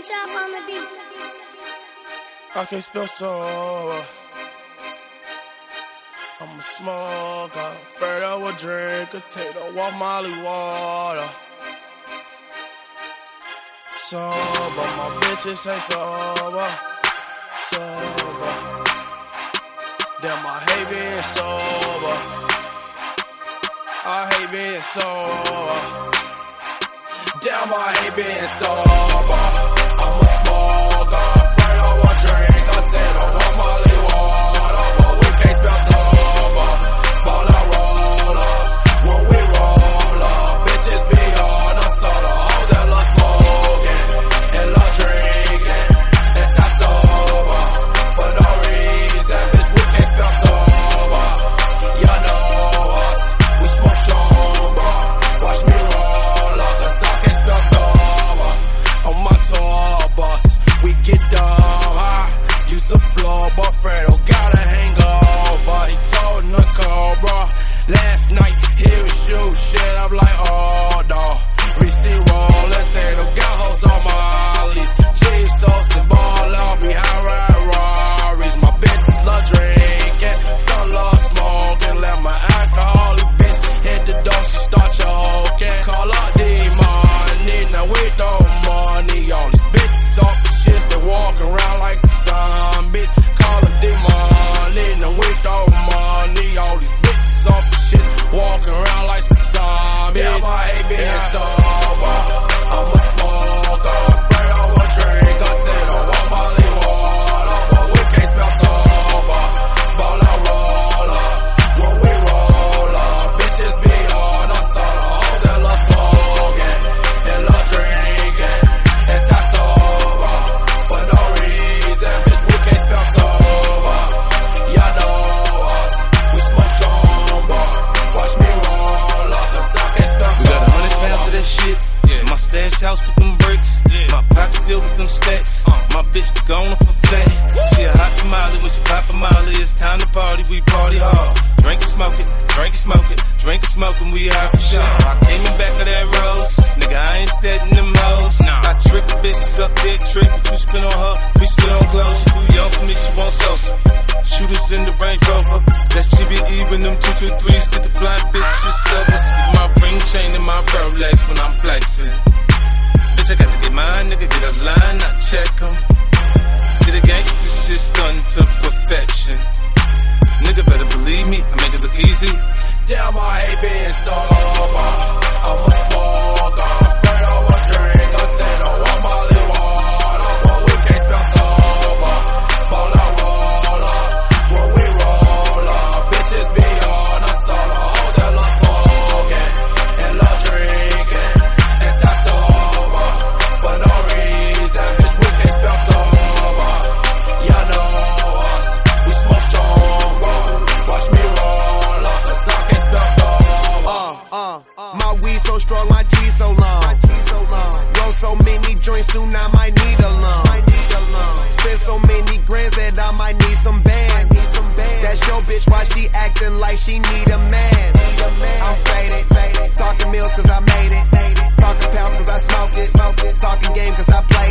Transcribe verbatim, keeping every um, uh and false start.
Chop on the beat. I can't spell sober. I'm a smoker. Afraid I would drink a tater, walk Molly water. Sober, my bitches say sober. Sober. Damn, I hate being sober. I hate being sober. Damn, I hate being sober. I'm a smoker, afraid I would drink a tater, walk Molly water. But we can't spell sober. Ball I roll up when we roll up. Bitches be on us, all the hoes that love smoking and love drinking. And that's sober for no reason. Bitch, we can't spell sober. Y'all know us, we smoke strong, bro. Watch me roll up, cause I can't spell sober. On my tour bus, we get dumb high. Use the floor, but Fredo got a hangover. He told Nicole, bro, last night he was shoot shit. I'm like, oh, dawg. We see rollin', say them got hoes on Molly's. Cheese toast and ball out, we high ride Rarries. My bitches love drinking, some love smoking. Let my alcoholic bitch hit the door, she start choking. Call up D-Money, now we throw money. All these bitches off the shit, they walk around like some zombies. Call up D-Money, now we throw money. All these bitches off the shit, walking around like some zombies. Damn, I hate being sober. I'm a smoker, afraid I would drink a tater, walk Molly water. But we can't spell sober. Ball I roll up when we roll up. Bitches be on us, all the hoes that love smoking and love drinking. And that's sober for no reason. Bitch, we can't spell sober. Y'all know us, we smoke strong, bro. Watch me roll up, cause I can't spell sober. We got a hundred pounds of that shit. Yeah. My stash house with them bricks. Yeah. My pockets filled with them stacks. Uh. My bitch be gone for flat. She a hot tamale when she pop a molly. It's time to party, we party hard. Drink and smoke it, drink and smoke it, drink and smoke and we out for sure. I came in back of that rose. Nigga, I ain't steadin' them hoes. Nah. I trick a bitch, suck dick, trick. But you spin on her, we spin on clothes. She too young for me, she won't Sosa. Shoot us in the Range Rover. That's G B E when them two two threes get the flying bitches over. See my ring chain and my Rolex when I'm flexing. Bitch, I got to get mine, nigga, get a line, I check 'em. See the gangsta shit's done to perfection. Nigga better believe me, I make it look easy. Damn, I hate being sober. I'm a smoker, afraid I would drink a tater, walk Molly water. But we can't spell sober. Ball I roll up when we roll up. Bitches be on us, all the hoes that love smoking and love drinking. And that's sober for no reason. Bitch, we can't spell sober. Y'all know us, we smoke strong, bro. Watch me roll up, cause I can't spell sober. Uh, uh, uh. My weed so strong, my cheese so long. My cheese so long. Roll so many joints, soon I might need a lung. Might need a lung. Spend so many grands that I might need some bands. Need some bands. That's your bitch, why she acting like she need a man? Need a man. I'm faded, faded. Talking meals cause I made it. Made it. Talking pounds cause I smoked it. Smoked it. Talking game cause I played